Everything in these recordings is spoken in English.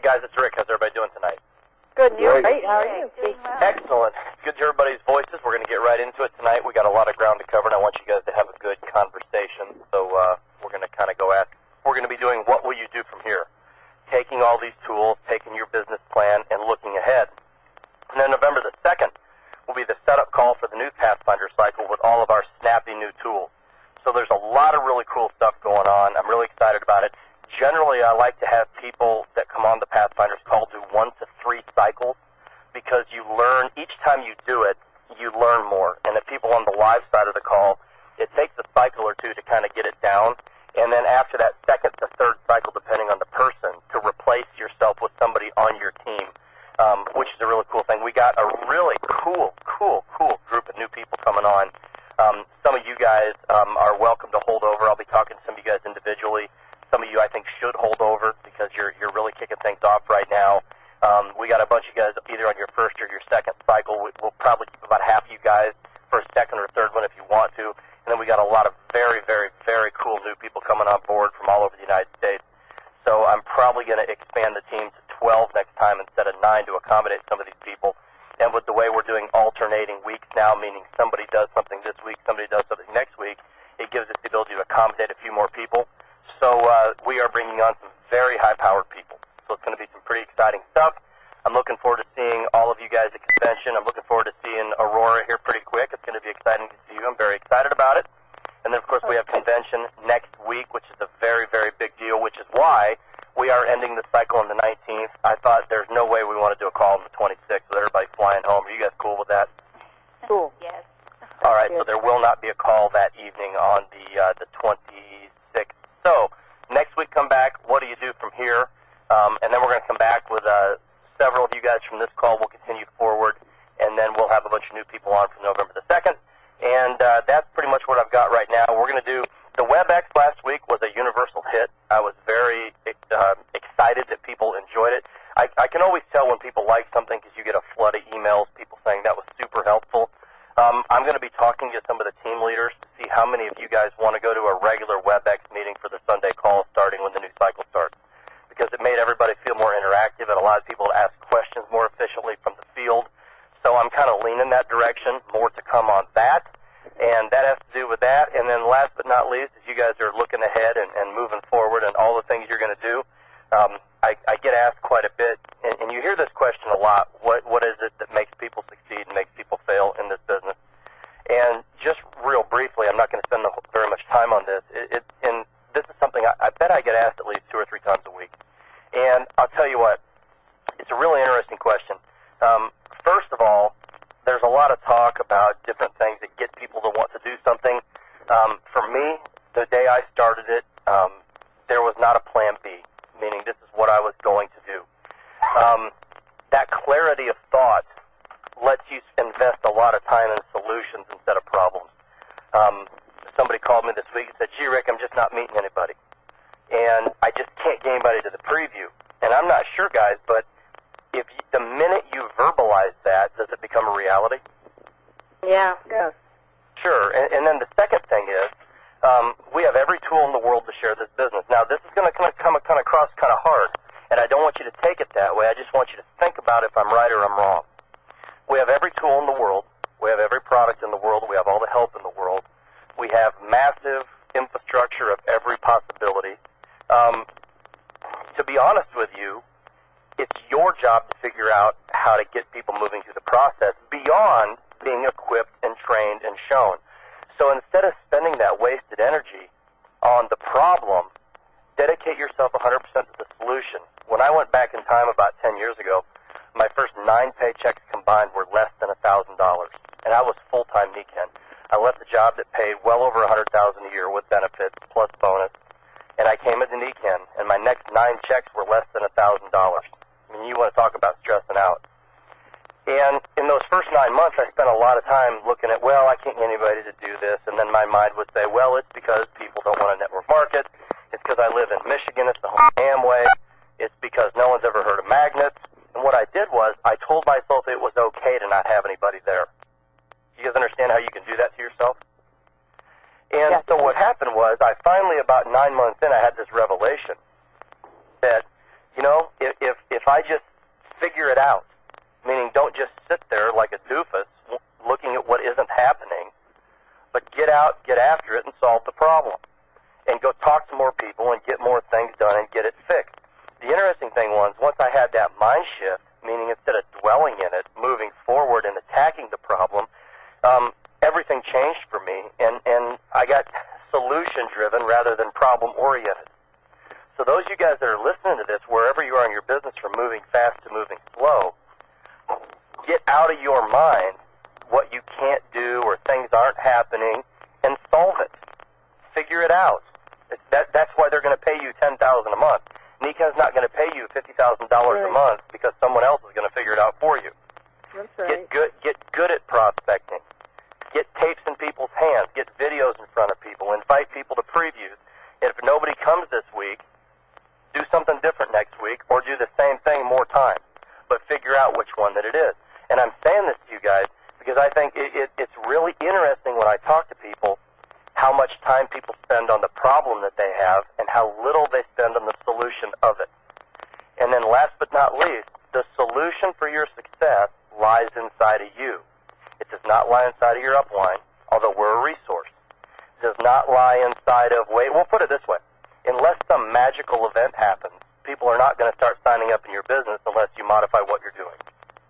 guys, it's Rick. How's everybody doing tonight? Good, and you? Great. How are you? Excellent. Good to hear everybody's voices. We're going to get right into it tonight. We got a lot of ground to cover, and I want you guys to have a good conversation. So we're going to kind of go at. We're going to be doing what will you do from here, taking all these tools, taking your business plan, and looking ahead. And then November the 2nd will be the setup call for the new Pathfinder cycle with all of our snappy new tools. So there's a lot of really cool stuff going on. I'm really excited about it. Generally, I like to have people that come on the Pathfinder's call do 1 to 3 cycles because you learn, each time you do it, you learn more. And the people on the live side of the call, it takes a cycle or two to kind of get it down. And then after that second to third cycle, depending on the person, to replace yourself with somebody on your team, which is a really cool thing. We got a really cool group of new people coming on. Some of you guys are welcome to hold over. I'll be talking to some of you guys individually. Some of you, I think, should hold over because you're really kicking things off right now. We got a bunch of you guys either on your first or your second cycle. We'll probably keep about half of you guys for a second or third one if you want to. And then we got a lot of very, very, very cool new people coming on board from all over the United States. So I'm probably going to expand the team to 12 next time instead of 9 to accommodate some of these people. And with the way we're doing alternating weeks now, meaning somebody does something this week, somebody does something next week, it gives us the ability to accommodate a few more people. So we are bringing on some very high-powered people. So it's going to be some pretty exciting stuff. I'm looking forward to seeing all of you guys at convention. I'm looking forward to seeing Aurora here pretty quick. It's going to be exciting to see you. I'm very excited about it. And then, of course, we have convention next week, which is a very, very big deal, which is why we are ending the cycle on the 19th. I thought there's no way we want to do a call on the 26th with everybody flying home. Are you guys cool with that? Cool. Yes. All right, so there will not be a call that evening on the 26th. So next week, come back. What do you do from here? And then we're going to come back with several of you guys from this call. We'll continue forward, and then we'll have a bunch of new people on from November the 2nd. And that's pretty much what I've got right now. We're going to do the WebEx last week was a universal hit. I was very excited that people enjoyed it. I can always tell when people like something because you get a flood of emails, people saying that was super helpful. I'm going to be talking to some of the team leaders to see how many of you guys want to go to a regular WebEx meeting for the Sunday call starting when the new cycle starts, because it made everybody feel more interactive. It allowed people to ask questions more efficiently from the field. So I'm kind of leaning that direction. More to come on that. And that has to do with that. And then last but not least, as you guys are looking ahead and moving forward and all the things you're going to do, I get asked quite a bit, and you hear this question a lot, what is it that makes people succeed and makes people fail in this business? And just real briefly, I'm not going to spend very much time on this, and this is something I bet I get asked at least 2 or 3 times a week. And I'll tell you what, it's a really interesting question. First of all, there's a lot of talk about different things that get people to want to do something. For me, the day I started it, there was not a plan B, meaning this is what I was going to do. That clarity of thought lets you invest a lot of time in solutions instead of problems. Somebody called me this week and said, "Gee, Rick, I'm just not meeting anybody. And I just can't get anybody to the preview." And I'm not sure, guys, but the minute you verbalize that, does it become a reality? Yeah. Yes. Sure. And then the second thing is, we have every tool in the world to share this business. Now, this is going to come across kind of hard, and I don't want you to take it that way. I just want you to think about if I'm right or I'm wrong. We have every tool in the world. We have every product in the world. We have all the help in the world. We have massive infrastructure of every possibility. To be honest with you, it's your job to figure out how to get people moving through the process beyond being equipped and trained and shown. So instead of spending that wasted energy on the problem, dedicate yourself 100% to the solution. When I went back in time about 10 years ago, my first 9 paychecks combined were less than $1,000, and I was full-time NECAN. I left a job that paid well over $100,000 a year with benefits plus bonus, and I came into NECAN, and my next 9 checks were less than $1,000. I mean, you want to talk about stressing out. And in those first 9 months, I spent a lot of time looking at, well, I can't get anybody to do this. And then my mind would say, well, it's because people don't want to network market. It's because I live in Michigan. It's the home of Amway. It's because no one's ever heard of magnets. And what I did was I told myself it was okay to not have anybody there. You guys understand how you can do that to yourself? And so what happened was I finally, about 9 months in, I had this revelation that, you know, if I just figure it out, meaning don't just sit there like a doofus looking at what isn't happening, but get out, get after it, and solve the problem. And go talk to more people and get more things done and get it fixed. The interesting thing was, once I had that mind shift, meaning instead of dwelling in it, moving forward and attacking the problem, everything changed for me, and I got solution-driven rather than problem-oriented. So those of you guys that are listening to this, wherever you are in your business, from moving fast to moving slow, get out of your mind what you can't do or things aren't happening and solve it. Figure it out. That's why they're going to pay you $10,000 a month. Nika's not going to pay you $50,000 a month because someone else is going to figure it out for you. That's right. Get good at prospecting. Get tapes in people's hands. Get videos in front of people. Invite people to previews. And if nobody comes this week, do something different next week, or do the same thing more times. But figure out which one that it is. And I'm saying this to you guys because I think it's really interesting when I talk to people how much time people spend on the problem that they have and how little they spend on the solution of it. And then last but not least, the solution for your success lies inside of you. It does not lie inside of your upline, although we're a resource. It does not lie inside of, we'll put it this way. Unless some magical event happens, people are not going to start signing up in your business unless you modify what you're doing.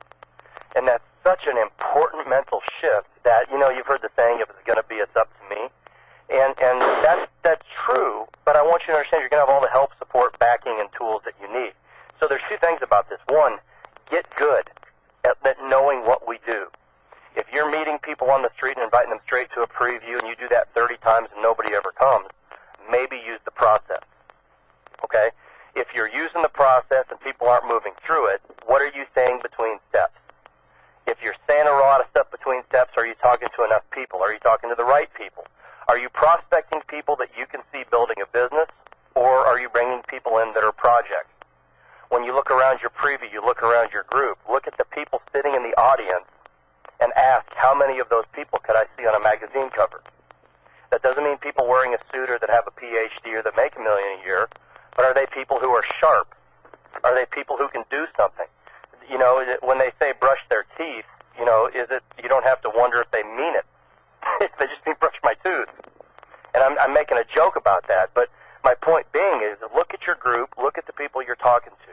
And that's such an important mental shift that, you've heard the saying, if it's going to be, it's up to me. And that's true, but I want you to understand you're going to have all the help, support, backing, and tools that you need. So there's two things about this. One, get good at knowing what we do. If you're meeting people on the street and inviting them straight to a preview and you do that 30 times and nobody ever comes, maybe use the process. Okay? If you're using the process and people aren't moving through it, what are you saying between steps? If you're saying a lot of stuff between steps, are you talking to enough people? Are you talking to the right people? Are you prospecting people that you can see building a business, or are you bringing people in that are projects? When you look around your preview, you look around your group, look at the people sitting in the audience and ask, how many of those people could I see on a magazine cover? That doesn't mean people wearing a suit or that have a PhD or that make $1 million a year, but are they people who are sharp? Are they people who can do something? When they say brush their teeth, is it, you don't have to wonder if they mean it. They just mean brush my tooth. And I'm making a joke about that, but my point being is look at your group, look at the people you're talking to.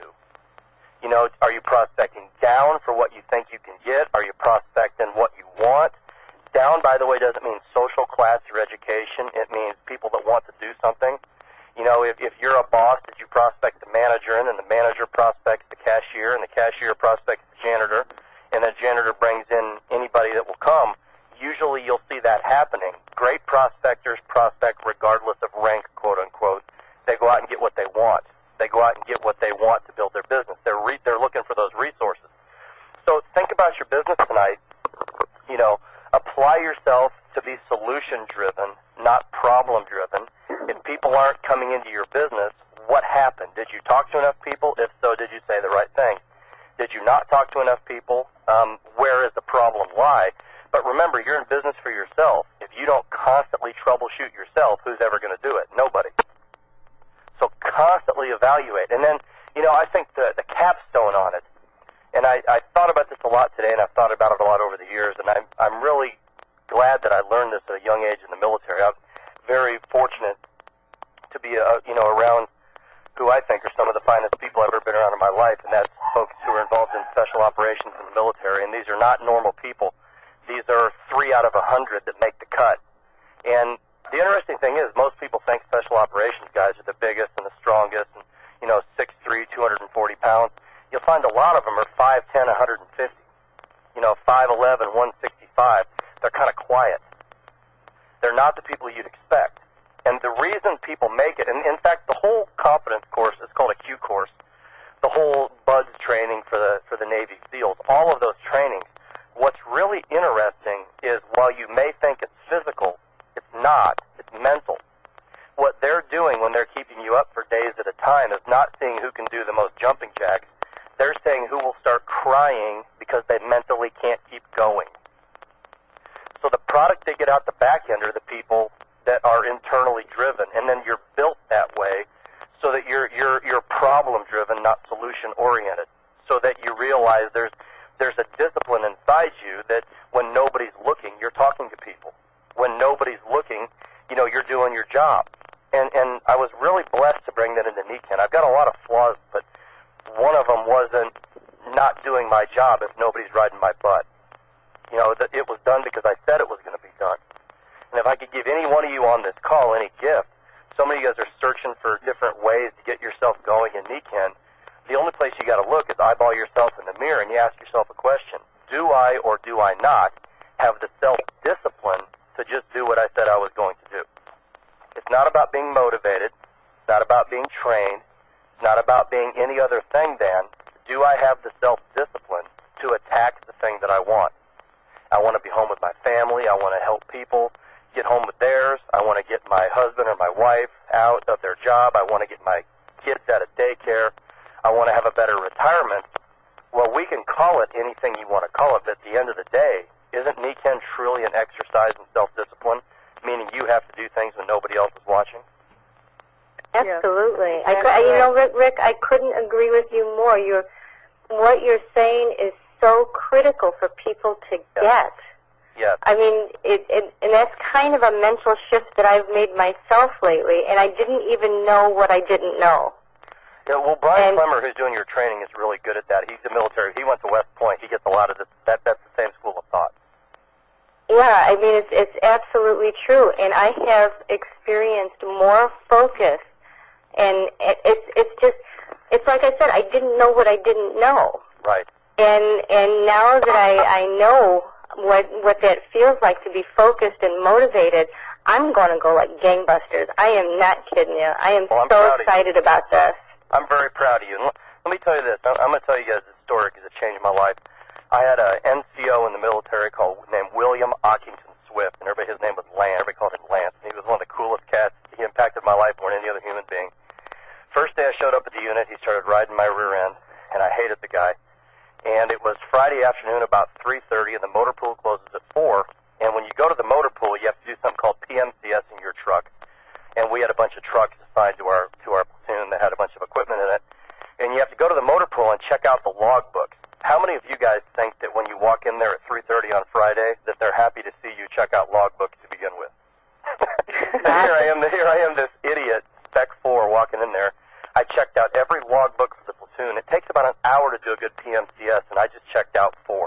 Are you prospecting down for what you think you can get? Are you prospecting what you want? Down, by the way, doesn't mean social class or education. It means people that want to do something. If you're a boss, did you prospect the manager in, and the manager prospects the cashier, and the cashier prospects the janitor, and the janitor brings in anybody that will come? Usually you'll see that happening. Great prospectors prospect regardless of rank, quote unquote. They go out and get what they want. They go out and get what they want to build their business. They're looking for those resources. So think about your business tonight. Apply yourself to be solution-driven, not problem-driven. If people aren't coming into your business, what happened? Did you talk to enough people? If so, did you say the right thing? Did you not talk to enough people? Where is the problem lie? But remember, you're in business for yourself. If you don't constantly troubleshoot yourself, who's ever going to do it? Nobody. So constantly evaluate. And then, I think the capstone on it, and I thought about this a lot today, and I've thought about it a lot over the years, and I'm really glad that I learned this at a young age in the military. I'm very fortunate to be, around who I think are some of the finest people I've ever been around in my life, and that's folks who are involved in special operations in the military. And these are not normal people. These are 3 out of 100 that make the cut. And the interesting thing is, most people think special operations guys are the biggest and the strongest, and 6'3", 240 pounds. You'll find a lot of them are 5'10", 150. 5'11", 165. They're kind of quiet. They're not the people you'd expect. And the reason people make it, and in fact, the whole confidence course is called a Q course. The whole BUDS training for the Navy SEALs, all of those trainings. What's really interesting is while you may think it's physical, it's not. It's mental. What they're doing when they're keeping you up for days at a time is not seeing who can do the most jumping jacks. They're saying who will start crying because they mentally can't keep going. So the product they get out the back end are the people that are internally driven, and then you're built that way so that you're problem driven, not solution oriented, so that you realize there's a discipline inside you that when nobody's looking, you're talking to people. When nobody's looking, you're doing your job. And I was really blessed to bring that into NECANN. I've got a lot of flaws, but one of them wasn't not doing my job if nobody's riding my butt. It was done because I said it was going to be done. And if I could give any one of you on this call any gift, some of you guys are searching for different ways to get yourself going in NECANN. The only place you got to look is eyeball yourself in the mirror and you ask yourself a question. Do I or do I not have the self-discipline to just do what I said I was going to do? It's not about being motivated. It's not about being trained. It's not about being any other thing than, do I have the self-discipline to attack the thing that I want? I want to be home with my family. I want to help people get home with theirs. I want to get my husband or my wife out of their job. I want to get my kids out of daycare. I want to have a better retirement. Well, we can call it anything you want to call it, but at the end of the day, isn't NECANN truly an exercise in self-discipline, meaning you have to do things when nobody else is watching? Absolutely. Rick, I couldn't agree with you more. What you're saying is so critical for people to get. Yes. I mean, and that's kind of a mental shift that I've made myself lately, and I didn't even know what I didn't know. Yeah, well, Brian Clemmer, who's doing your training, is really good at that. He's the military. He went to West Point. He gets a lot of this. That's the same school of thought. Yeah, I mean, it's absolutely true, and I have experienced more focus, and it's like I said, I didn't know what I didn't know. Right. And now that I know what that feels like to be focused and motivated, I'm going to go like gangbusters. I am not kidding you. I am so excited about this. I'm very proud of you. And let me tell you this. I'm going to tell you guys this story because it changed my life. I had an NCO in the military named William Ockington Swift, and his name was Lance. Everybody called him Lance. And he was one of the coolest cats. He impacted my life more than any other human being. First day I showed up at the unit, he started riding my rear end, and I hated the guy. And it was Friday afternoon about 3:30, and the motor pool closes at 4. And when you go to the motor pool, you have to do something called PMCS in your truck. And we had a bunch of trucks assigned to our platoon that had a bunch of equipment in it. And you have to go to the motor pool and check out the logbooks. How many of you guys think that when you walk in there at 3:30 on Friday that they're happy to see you check out logbooks to begin with? Here I am, this idiot, Spec 4, walking in there. I checked out every logbook for the platoon. It takes about an hour to do a good PMCS, and I just checked out 4.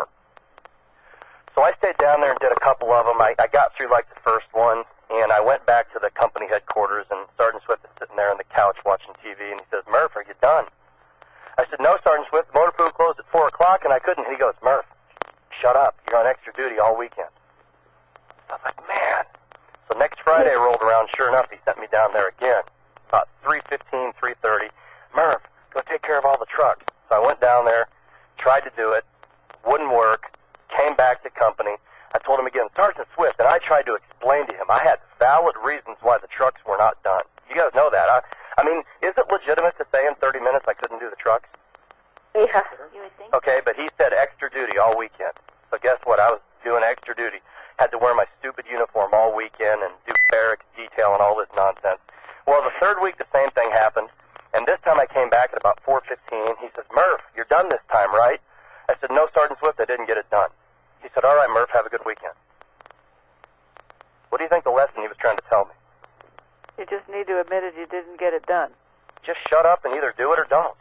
So I stayed down there and did a couple of them. I got through like the first one, and I went back to the company headquarters, and Sergeant Swift is sitting there on the couch watching TV, and he says, "Murph, are you done?" I said, "No, Sergeant Swift, the motor pool closed at 4 o'clock, and I couldn't." And he goes, "Murph, shut up. You're on extra duty all weekend." I was like, man. So next Friday rolled around. Sure enough, he sent me down there again. About 3:15, 3:30. "Murph, go take care of all the trucks." So I went down there, tried to do it, wouldn't work, came back to company. I told him again, "Sergeant Swift," and I tried to explain to him I had valid reasons why the trucks were not done. You guys know that. I mean, is it legitimate to say in 30 minutes I couldn't do the trucks? Yeah. You would think. Okay, but he said extra duty all weekend. So guess what? I was doing extra duty. Had to wear my stupid uniform all weekend and do barracks detail and all this nonsense. Well, the third week, the same thing happened, and this time I came back at about 4:15. He says, "Murph, you're done this time, right?" I said, "No, Sergeant Swift, I didn't get it done." He said, "All right, Murph, have a good weekend." What do you think the lesson he was trying to tell me? You just need to admit it. You didn't get it done. Just shut up and either do it or don't.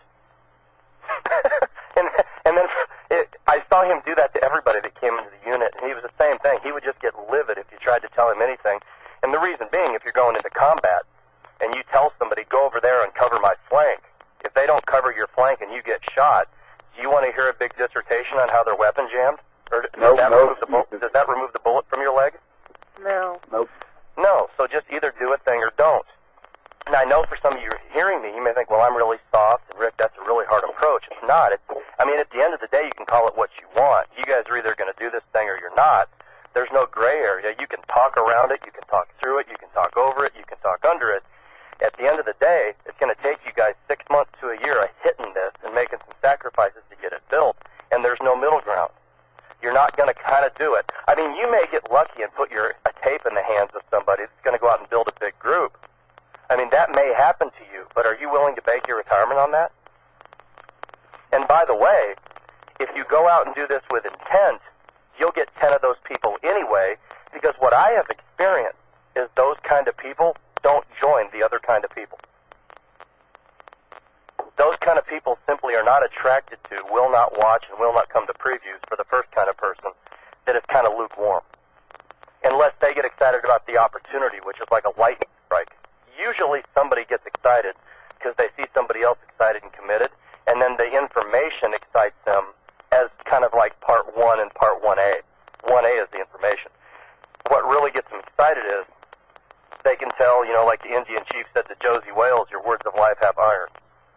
and then I saw him do that to everybody that came into the unit, and he was the same thing. He would just get livid if you tried to tell him anything. And the reason being, if you're going into combat, and you tell somebody, "Go over there and cover my flank," if they don't cover your flank and you get shot, do you want to hear a big dissertation on how their weapon jammed? Or does that remove the bullet from your leg? No. Nope. No, so just either do a thing or don't. And I know for some of you hearing me, you may think, "Well, I'm really soft, and Rick, that's a really hard approach." It's not. At the end of the day, you can call it what you want. You guys are either going to do this thing or you're not. There's no gray area. You can talk around it, you can talk through it, you can talk over it, you can talk under it. At the end of the day, it's going to take you guys 6 months to a year of hitting this and making some sacrifices to get it built, and there's no middle ground. You're not going to kind of do it. I mean, you may get lucky and put a tape in the hands of somebody that's going to go out and build a big group. I mean, that may happen to you, but are you willing by the way, if you go out and do this with intent, you'll get 10 of those people anyway, because what I have experienced is those kind of people don't join the other kind of people. Those kind of people simply are not attracted to, will not watch, and will not come to previews for the first kind of person that is kind of lukewarm. Unless they get excited about the opportunity, which is like a lightning strike. Usually somebody gets excited because they see somebody else excited and committed, and then the information excites them as kind of like part 1 and part 1A. 1A is the information. What really gets them excited is they can tell, like the Indian chief said to Josie Wales, your words of life have iron.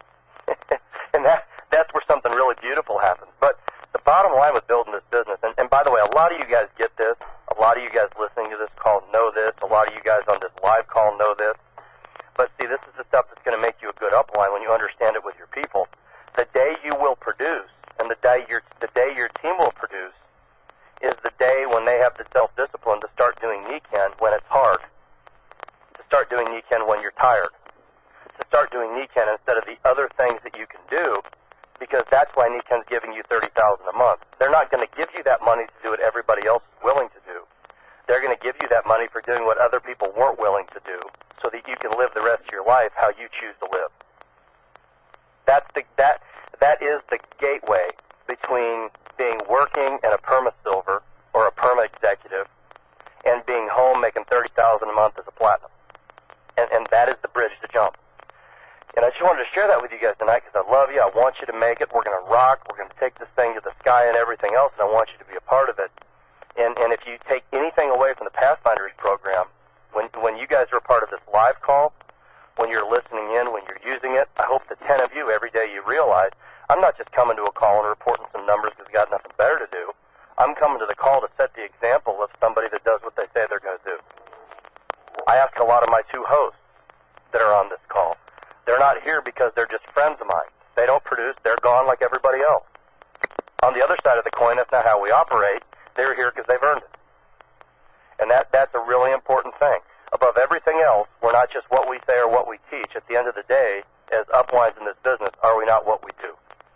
And that's where something really beautiful happens. But the bottom line with building this business, and by the way, a lot of you guys get this, a lot of you guys listening to this call know this, a lot of you guys on this live call know this, but see, this is the stuff that's going to make you a good upline when you understand it with your people. The day you will produce, and the day your team will produce, is the day when they have the self-discipline to start doing NECAN when it's hard, to start doing NECAN when you're tired, to start doing NECAN instead of the other things that you can do, because that's why NECAN's giving you $30,000 a month. They're not going to give you that money to do what everybody else is willing to do. They're going to give you that money for doing what other people weren't willing to do, so that you can live the rest of your life how you choose to live. That is the gateway between being working in a perma-silver or a perma-executive and being home making $30,000 a month as a platinum. And that is the bridge to jump. And I just wanted to share that with you guys tonight because I love you. I want you to make it. We're going to rock. We're going to take this thing to the sky and everything else, and I want you to be a part of it. And if you take anything away from the Pathfinders program, when you guys are a part of this live call, when you're listening in, when you're using it, I hope the 10 of you every day you realize, I'm not just coming to a call and reporting some numbers because we've got nothing better to do. I'm coming to the call to set the example of somebody that does what they say they're going to do. I ask a lot of my 2 hosts that are on this call. They're not here because they're just friends of mine. They don't produce. They're gone like everybody else. On the other side of the coin, that's not how we operate. They're here because they've earned it. And that's a really important thing. Above everything else, we're not just what we say or what we teach. At the end of the day, as uplines in this business, are we not what we do?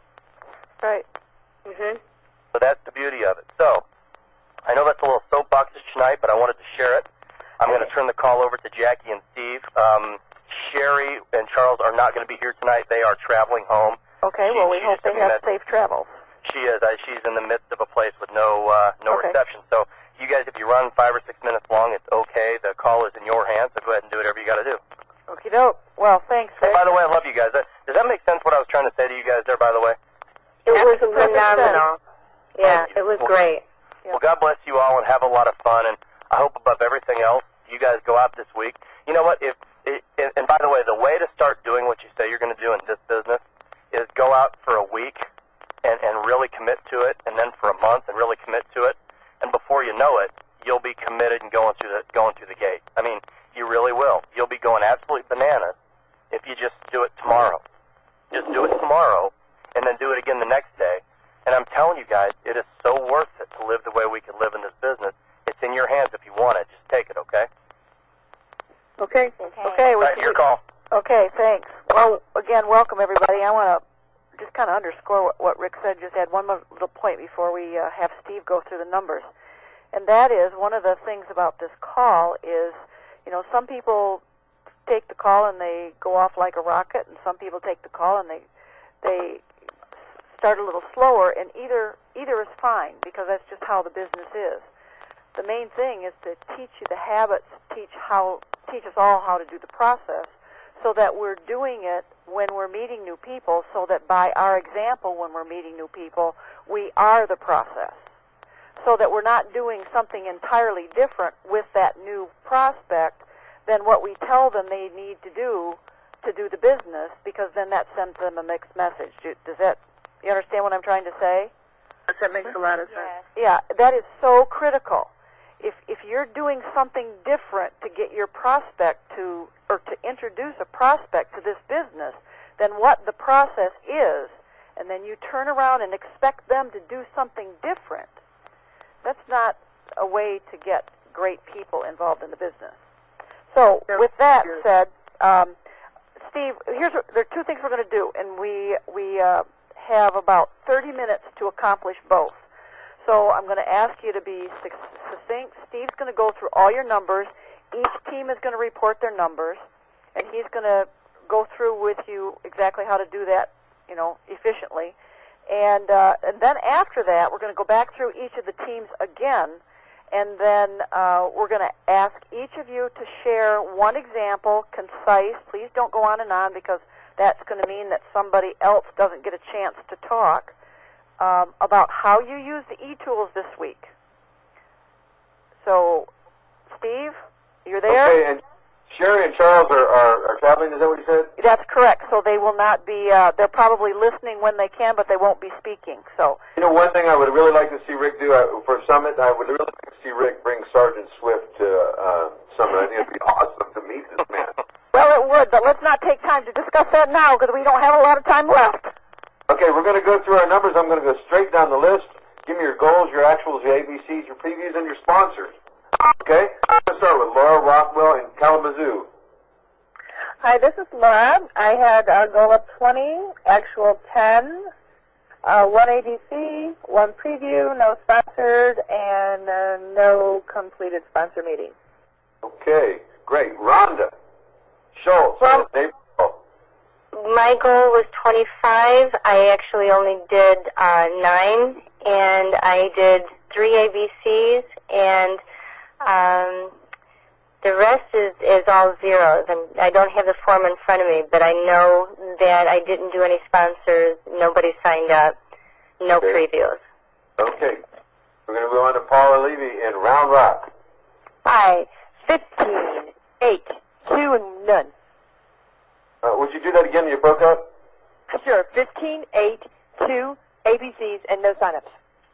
Right. Mhm. So that's the beauty of it. So, I know that's a little soapboxish tonight, but I wanted to share it. I'm going to turn the call over to Jackie and Steve. Sherry and Charles are not going to be here tonight. They are traveling home. Okay, well, we hope they have safe travels. She is. She's in the midst of a place with no Okay. reception. So, you guys, if you run 5 or 6 minutes long, it's okay. The call is in your hands, so go ahead and do whatever you got to do. Okie doke. Well, thanks, Rick. And by the way, I love you guys. Does that make sense what I was trying to say to you guys there, by the way? It was Perfect phenomenal. Yeah, it was great. Well, God bless you all and have a lot of fun. And I hope above everything else, you guys go out this week. You know what? And by the way, the way to start doing what you say you're going to do in this business is go out for a week and really commit to it, and then for a month and really commit to it. And before you know it, you'll be committed and going through the gate. I mean, you really will. You'll be going absolutely bananas if you just do it tomorrow. Just do it tomorrow, and then do it again the next day. And I'm telling you guys, it is so worth it to live the way we can live in this business. It's in your hands if you want it. Just take it, okay? Okay. Okay. All right, your call. Okay, thanks. Well, again, welcome, everybody. I want to just kind of underscore what Rick said. Just add one more little point before we have Steve go through the numbers. And that is, one of the things about this call is, some people take the call and they go off like a rocket, and some people take the call and they start a little slower, and either is fine, because that's just how the business is. The main thing is to teach you the habits, teach us all how to do the process, so that we're doing it when we're meeting new people, so that by our example when we're meeting new people, we are the process. So that we're not doing something entirely different with that new prospect than what we tell them they need to do the business, because then that sends them a mixed message. You understand what I'm trying to say? That makes a lot of sense. Yeah, that is so critical. If you're doing something different to get your prospect to introduce a prospect to this business than what the process is, and then you turn around and expect them to do something different, that's not a way to get great people involved in the business. So, with that said, Steve, there are 2 things we're going to do, and we have about 30 minutes to accomplish both. So I'm going to ask you to be succinct. Steve's going to go through all your numbers. Each team is going to report their numbers, and he's going to go through with you exactly how to do that, efficiently. And then after that, we're going to go back through each of the teams again, and then we're going to ask each of you to share one example, concise. Please don't go on and on, because that's going to mean that somebody else doesn't get a chance to talk about how you use the e-tools this week. So, Steve, you're there? Okay, and Sherry and Charles are traveling, is that what you said? That's correct. So they will not be, they're probably listening when they can, but they won't be speaking. So, One thing I would really like to see Rick do for Summit, I would really like to see Rick bring Sergeant Swift to Summit. I think it would be awesome to meet this man. well, it would, but let's not take time to discuss that now, because we don't have a lot of time left. Okay, we're going to go through our numbers. I'm going to go straight down the list. Give me your goals, your actuals, your ABCs, your previews, and your sponsors. Okay? I'm going to start with Laura Rockwell in Kalamazoo. Hi, this is Laura. I had a goal of 20, actual 10, 1 ABC, 1 preview, no sponsored, and no completed sponsor meeting. Okay, great. Rhonda Schultz. Well, my goal was 25. I actually only did 9, and I did 3 ABCs, and the rest is all zeros. And I don't have the form in front of me, but I know that I didn't do any sponsors. Nobody signed up. No previews. Okay. We're going to go on to Paula Levy in Round Rock. Hi, 15, 8, 2, and none. Would you do that again? You broke up? Sure, 15, 8, 2, ABCs, and no sign-ups.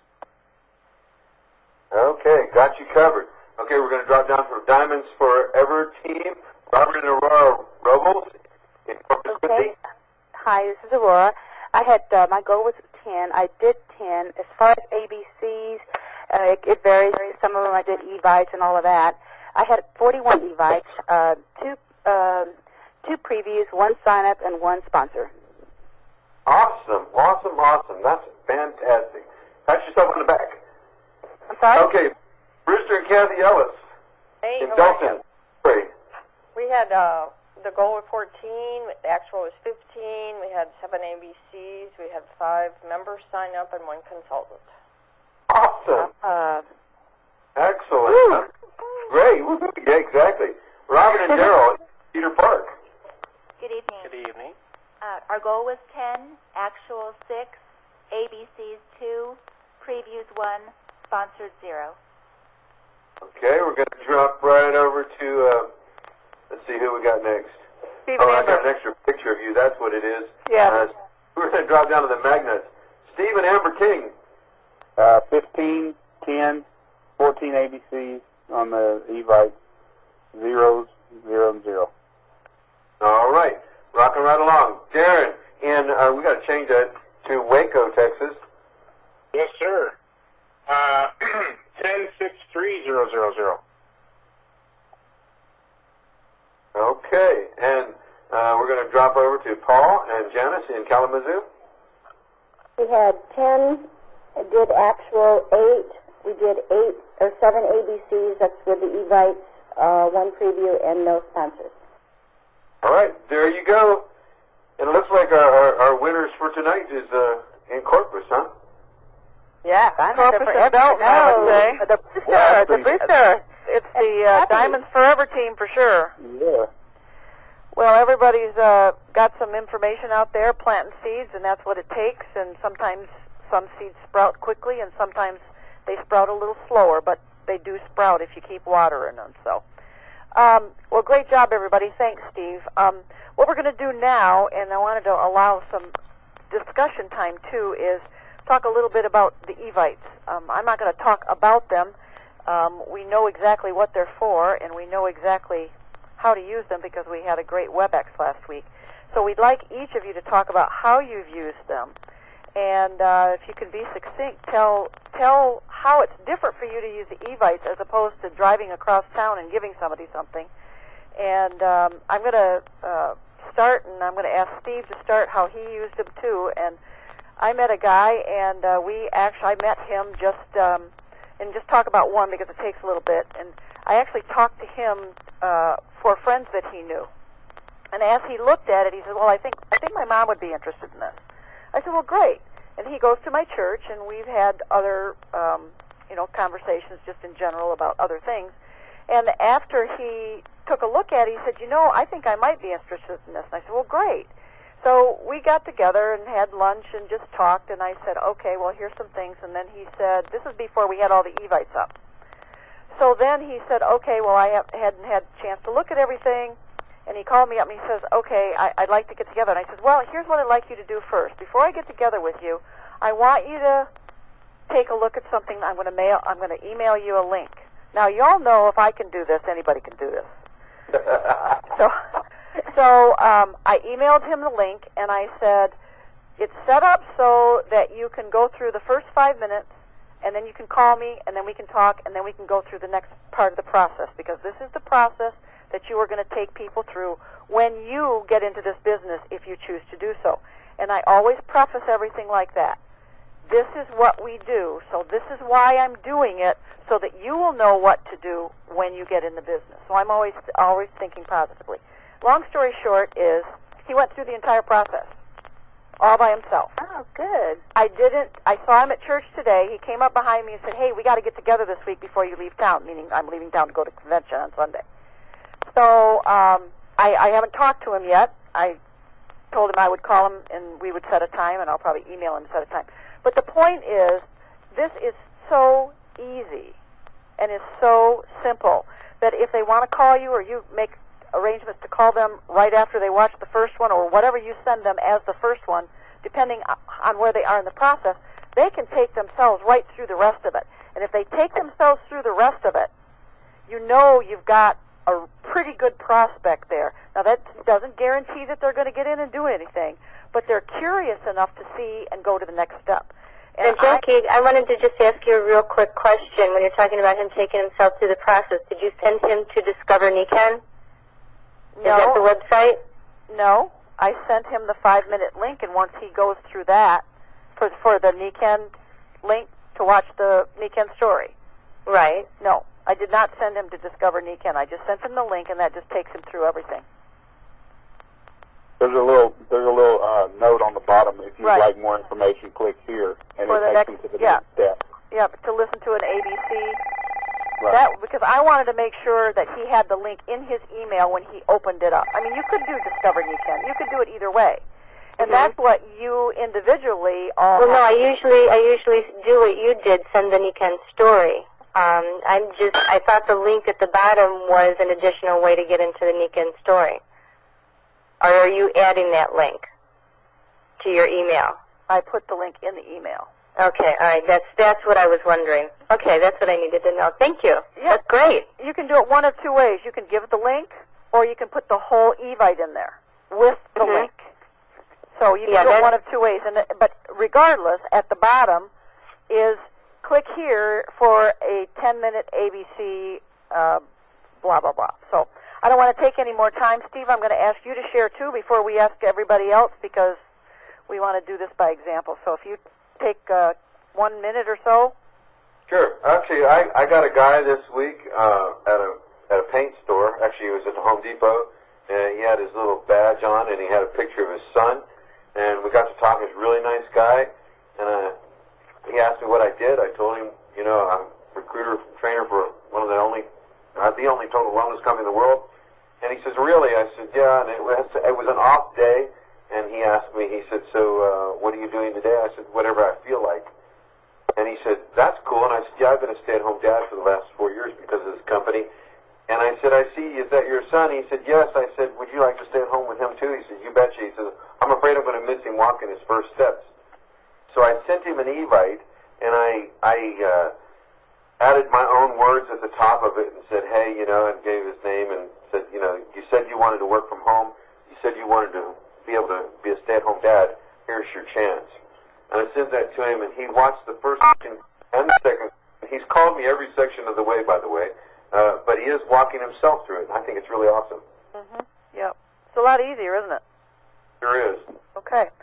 Okay, got you covered. Okay, we're going to drop down from Diamonds Forever team. Robert and Aurora Robles in Corpus Christi. Hi, this is Aurora. I had, my goal was 10. I did 10. As far as ABCs, it varies. Some of them I did Evites and all of that. I had 41 Evites, 2 previews, 1 sign-up, and 1 sponsor. Awesome. That's fantastic. Pat yourself on the back. I'm sorry? Okay, Brewster and Kathy Ellis Hey, in how are you? Dalton. Great. We had the goal was 14, the actual was 15, we had 7 ABCs, we had 5 members sign up, and 1 consultant. Awesome. Excellent. Woo. Great. Yeah, exactly. Robin and Daryl, Cedar Park. Good evening. Good evening. Our goal was 10, actual 6, ABCs 2, previews 1, sponsored 0. Okay, we're going to drop right over to, let's see who we got next. Steve Oh, and I got Amber. an extra picture of you. That's what it is. Yeah. We're going to drop down to the magnets. Steve and Amber King. 15, 10, 14 ABCs on the Evite, 0, 0, and 0. All right. Rocking right along. Darren, and we got to change that to Waco, Texas. Yes, sir. 10, 6, 3, 0, 0, 0. Okay, and we're going to drop over to Paul and Janice in Kalamazoo. We had 10, did actual 8. We did 8 or 7 ABCs. That's with the Evites, 1 preview, and no sponsors. All right, there you go. And it looks like our winners for tonight is in Corpus, huh? Yeah, Corpus and Belton, I would say. The booster. It's the Diamonds Forever team for sure. Yeah. Well, everybody's got some information out there, planting seeds, and that's what it takes. And sometimes some seeds sprout quickly, and sometimes they sprout a little slower, but they do sprout if you keep watering them. So, well, great job, everybody. Thanks, Steve. What we're going to do now, and I wanted to allow some discussion time too, is talk a little bit about the Evites. I'm not going to talk about them. We know exactly what they're for, and we know exactly how to use them because we had a great WebEx last week. So we'd like each of you to talk about how you've used them. And if you can be succinct, tell how it's different for you to use the Evites as opposed to driving across town and giving somebody something. And I'm going to start, and I'm going to ask Steve to start how he used them too. And I met a guy, and I met him and just talk about one because it takes a little bit. And I actually talked to him for friends that he knew. And as he looked at it, he said, "Well, I think my mom would be interested in this." I said, "Well, great." And he goes to my church, and we've had other, conversations just in general about other things. And after he took a look at it, he said, "I think I might be interested in this." And I said, "Well, great." So we got together and had lunch and just talked, and I said, "Okay, well, here's some things." And then he said, this is before we had all the Evites up. So then he said, "Okay, well, I hadn't had a chance to look at everything." And he called me up and he says, "Okay, I'd like to get together." And I said, "Well, here's what I'd like you to do first. Before I get together with you, I want you to take a look at something. I'm going to email you a link." Now, you all know if I can do this, anybody can do this. So I emailed him the link, and I said, "It's set up so that you can go through the first 5 minutes, and then you can call me, and then we can talk, and then we can go through the next part of the process, because this is the process that you are going to take people through when you get into this business, if you choose to do so." And I always preface everything like that. This is what we do, so this is why I'm doing it, so that you will know what to do when you get in the business. So I'm always thinking positively. Long story short is, he went through the entire process, all by himself. Oh, good. I saw him at church today. He came up behind me and said, "Hey, we got to get together this week before you leave town," meaning I'm leaving town to go to convention on Sunday. So I haven't talked to him yet. I told him I would call him and we would set a time, and I'll probably email him to set a time. But the point is, this is so easy and is so simple that if they want to call you, or you make arrangements to call them right after they watch the first one, or whatever you send them as the first one, depending on where they are in the process, they can take themselves right through the rest of it. And if they take themselves through the rest of it, you've got a pretty good prospect there. Now, that doesn't guarantee that they're going to get in and do anything, but they're curious enough to see and go to the next step. And Jackie, I wanted to just ask you a real quick question. When you're talking about him taking himself through the process, did you send him to Discover Nikken? No. Is that the website? No. I sent him the 5-minute link, and once he goes through that, for the Nikken link to watch the Nikken story. Right. No. I did not send him to Discover Nikken. I just sent him the link, and that just takes him through everything. There's a little note on the bottom. If you'd Right. like more information, click here, and For it the takes next- you to the yeah. next step. Yeah, to listen to an ABC. Right. Because I wanted to make sure that he had the link in his email when he opened it up. I mean, you could do Discover Nikken. You could do it either way. And that's what you individually all Well, no, have I to usually do what you did, send the Nikken story. I thought the link at the bottom was an additional way to get into the Nikken story. Or are you adding that link to your email? I put the link in the email. Okay, all right. That's what I was wondering. Okay, that's what I needed to know. Thank you. Yeah. That's great. You can do it one of two ways. You can give it the link, or you can put the whole Evite in there with the link. So you can do it one of two ways. But regardless, at the bottom is click here for a 10-minute ABC blah, blah, blah. So I don't want to take any more time. Steve, I'm going to ask you to share, too, before we ask everybody else, because we want to do this by example. So if you take 1 minute or so. Sure. Actually, I got a guy this week at a paint store. Actually, he was at the Home Depot, and he had his little badge on, and he had a picture of his son. And we got to talk. He's a really nice guy. And he asked me what I did. I told him, I'm a recruiter, trainer for one of the only total wellness company in the world. And he says, "Really?" I said, "Yeah." And it was an off day. And he asked me, he said, "So what are you doing today?" I said, "Whatever I feel like." And he said, "That's cool." And I said, "Yeah, I've been a stay-at-home dad for the last 4 years because of this company." And I said, "I see. Is that your son?" He said, "Yes." I said, "Would you like to stay at home with him too?" He said, "You betcha." He said, "I'm afraid I'm going to miss him walking his first steps." So I sent him an Evite, and I added my own words at the top of it and said, "Hey, and gave his name and said, you said you wanted to work from home. You said you wanted to be able to be a stay-at-home dad. Here's your chance." And I sent that to him, and he watched the first section and the second. He's called me every section of the way, by the way, but he is walking himself through it, and I think it's really awesome. Yep. It's a lot easier, isn't it? Sure is. Okay.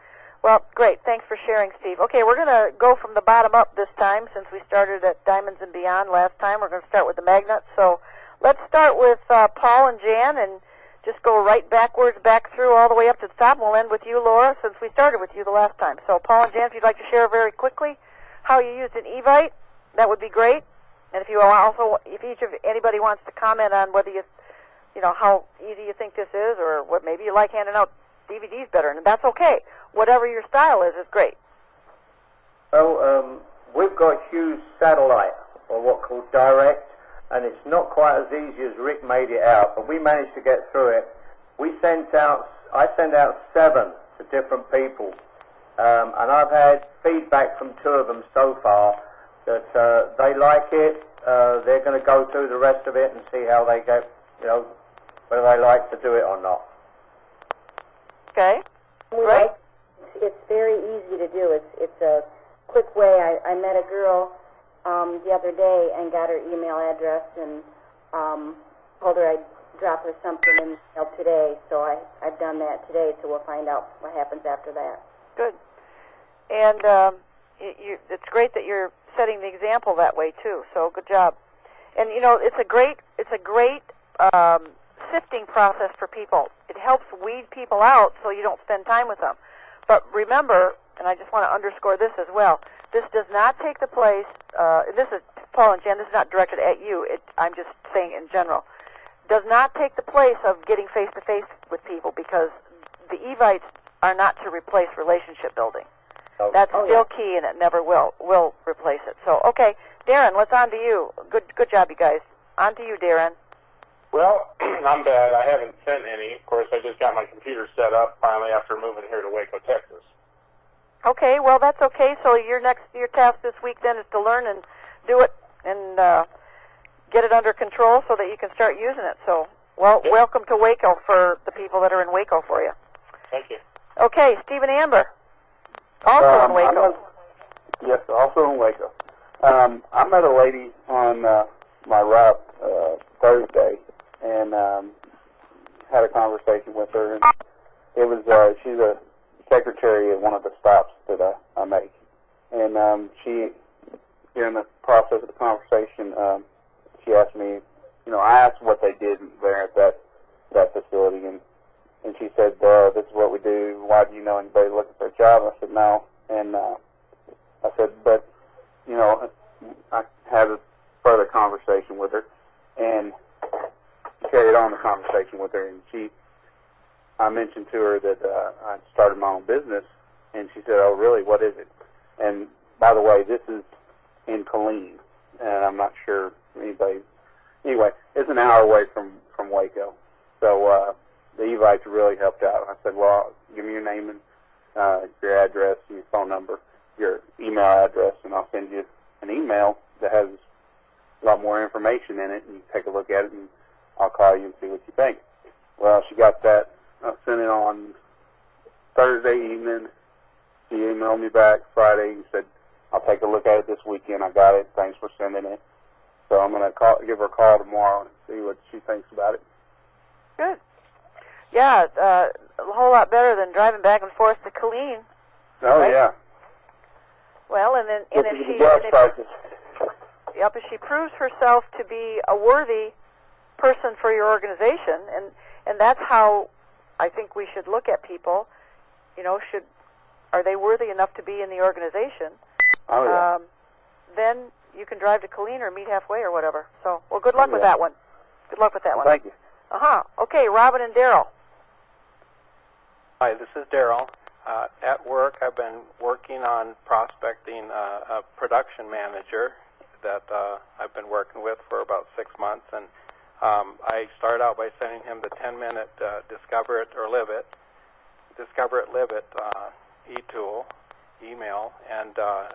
Well, great. Thanks for sharing, Steve. Okay, we're going to go from the bottom up this time since we started at Diamonds and Beyond last time. We're going to start with the magnets. So let's start with Paul and Jan and just go right backwards, back through all the way up to the top. And we'll end with you, Laura, since we started with you the last time. So Paul and Jan, if you'd like to share very quickly how you used an Evite, that would be great. And if you also, if anybody wants to comment on whether you know, how easy you think this is, or what maybe you like handing out DVDs better, and that's okay. Whatever your style is great. Well, we've got Hughes Satellite, or what called Direct, and it's not quite as easy as Rick made it out, but we managed to get through it. I sent out 7 to different people, and I've had feedback from 2 of them so far that they like it. They're going to go through the rest of it and see how they get, you know, whether they like to do it or not. Okay. Right. It's very easy to do. It's a quick way. I met a girl the other day and got her email address and told her I'd drop her something in the mail today. So I've done that today. So we'll find out what happens after that. Good. And it's great that you're setting the example that way too. So good job. And you know, it's a great sifting process for people. It helps weed people out so you don't spend time with them. But remember, and I just want to underscore this as well, this does not take the place, this is, Paul and Jan, this is not directed at you, I'm just saying in general, does not take the place of getting face-to-face with people, because the Evites are not to replace relationship building. Okay. That's still key, and it never will replace it. So, okay, Darren, let's on to you. Good job, you guys. On to you, Darren. Well, I'm bad. I haven't sent any. Of course, I just got my computer set up finally after moving here to Waco, Texas. Okay, well, that's okay. So your task this week then is to learn and do it and get it under control so that you can start using it. So, well, welcome to Waco for the people that are in Waco for you. Thank you. Okay, Stephen Amber, also in Waco. Yes, also in Waco. I met a lady on my route Thursday and had a conversation with her. And it was she's a secretary at one of the stops that I make, and she, during the process of the conversation, she asked me, you know, I asked what they did there at that facility, and she said, this is what we do. Why do you know anybody looking for a job? I said, no. And I said, but, you know, I had a further conversation with her, and carried on the conversation with her, and I mentioned to her that I started my own business, and she said, oh, really, what is it? And, by the way, this is in Killeen, and I'm not sure anybody, anyway, it's an hour away from Waco, so the Evites really helped out. I said, well, give me your name and your address and your phone number, your email address, and I'll send you an email that has a lot more information in it, and you take a look at it, and I'll call you and see what you think. Well, she got that. I sent it on Thursday evening. She emailed me back Friday and said, I'll take a look at it this weekend. I got it. Thanks for sending it. So I'm going to give her a call tomorrow and see what she thinks about it. Good. Yeah, a whole lot better than driving back and forth to Killeen. Oh, right? yeah. Well, and if she proves herself to be a worthy person for your organization, and that's how I think we should look at people. You know, are they worthy enough to be in the organization? Oh, yeah. Then you can drive to Killeen or meet halfway or whatever. So, well, good luck with that one. Good luck with that one. Thank you. Okay, Robin and Daryl. Hi, this is Daryl. At work, I've been working on prospecting a production manager that I've been working with for about 6 months, and I started out by sending him the 10-minute Discover It, Live It e-tool email, and